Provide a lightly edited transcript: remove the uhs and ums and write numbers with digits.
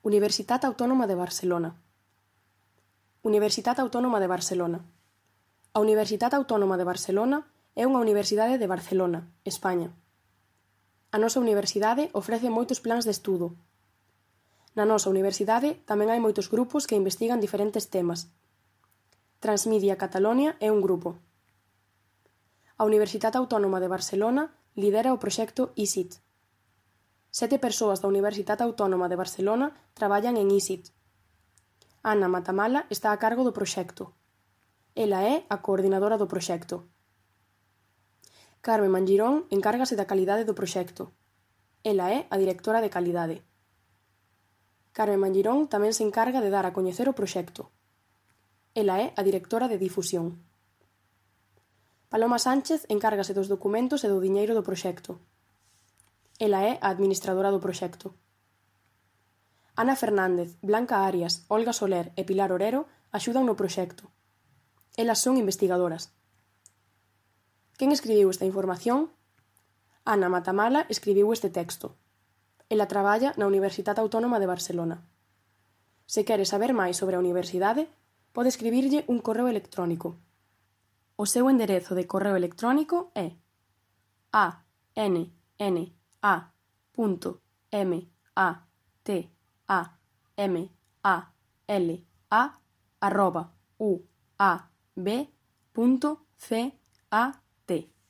Universitat Autónoma de Barcelona. Universitat Autónoma de Barcelona. A Universitat Autónoma de Barcelona é unha universidade de Barcelona, España. A nosa universidade ofrece moitos plans de estudo. Na nosa universidade tamén hai moitos grupos que investigan diferentes temas. Transmedia Catalonia é un grupo. A Universitat Autónoma de Barcelona lidera o proxecto ISIT. 7 persoas da Universitat Autónoma de Barcelona traballan en ISIT. Ana Matamala está a cargo do proxecto. Ela é a coordinadora do proxecto. Carme Mangirón encárgase da calidade do proxecto. Ela é a directora de calidade. Carme Mangirón tamén se encarga de dar a coñecer o proxecto. Ela é a directora de difusión. Paloma Sánchez encárgase dos documentos e do diñeiro do proxecto. Ela é a administradora do proxecto. Ana Fernández, Blanca Arias, Olga Soler e Pilar Orero axudan no proxecto. Elas son investigadoras. Quen escribiu esta información? Ana Matamala escribiu este texto. Ela traballa na Universitat Autónoma de Barcelona. Se quere saber máis sobre a universidade, pode escribirlle un correo electrónico. O seu enderezo de correo electrónico é anna.matamala@uab.cat